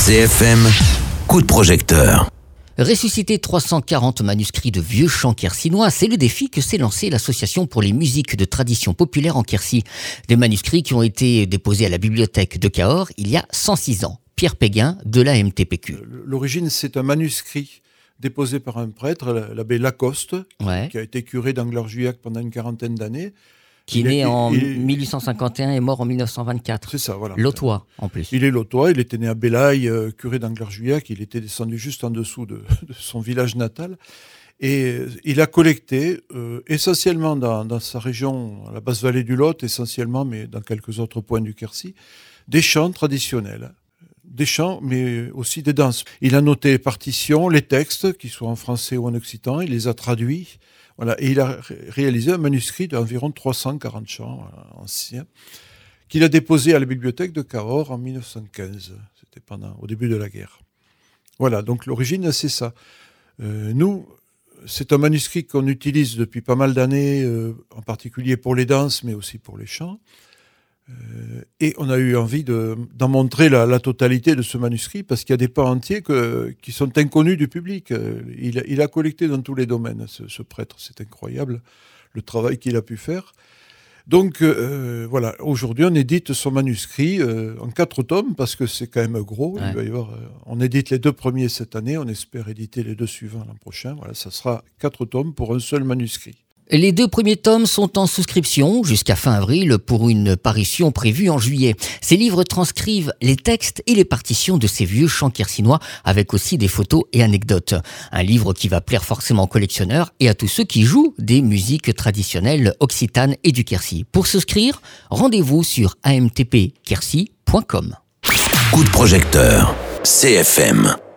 CFM, coup de projecteur. Ressusciter 340 manuscrits de vieux chants quercinois, c'est le défi que s'est lancé l'Association pour les musiques de tradition populaire en Quercy. Des manuscrits qui ont été déposés à la bibliothèque de Cahors il y a 106 ans. Pierre Péguin de la MTPQ. L'origine, c'est un manuscrit déposé par un prêtre, l'abbé Lacoste, qui a été curé d'Anglars-Juillac pendant une quarantaine d'années. Qui est né en 1851 et mort en 1924. C'est ça, voilà. Lotois, en plus. Il est lotois, il était né à Bélaï, curé d'Anglars-Juillac, il était descendu juste en dessous de son village natal. Et il a collecté, essentiellement dans sa région, à la basse vallée du Lot, essentiellement, mais dans quelques autres points du Quercy, des chants traditionnels. Des chants, mais aussi des danses. Il a noté les partitions, les textes, qu'ils soient en français ou en occitan, il les a traduits. Voilà, et il a réalisé un manuscrit d'environ 340 chants anciens qu'il a déposé à la bibliothèque de Cahors en 1915. C'était au début de la guerre. Voilà, donc l'origine, c'est ça. Nous, c'est un manuscrit qu'on utilise depuis pas mal d'années, en particulier pour les danses, mais aussi pour les chants. Et on a eu envie d'en montrer la totalité de ce manuscrit parce qu'il y a des pans entiers qui sont inconnus du public. Il a collecté dans tous les domaines, ce prêtre. C'est incroyable le travail qu'il a pu faire. Donc voilà, aujourd'hui on édite son manuscrit en 4 tomes parce que c'est quand même gros. Il va y avoir, on édite les 2 premiers cette année, on espère éditer les 2 suivants l'an prochain. Voilà, ça sera 4 tomes pour un seul manuscrit. Les 2 premiers tomes sont en souscription jusqu'à fin avril pour une parution prévue en juillet. Ces livres transcrivent les textes et les partitions de ces vieux chants quercinois avec aussi des photos et anecdotes. Un livre qui va plaire forcément aux collectionneurs et à tous ceux qui jouent des musiques traditionnelles occitanes et du Quercy. Pour souscrire, rendez-vous sur amtpquercy.com. Coup de projecteur, CFM.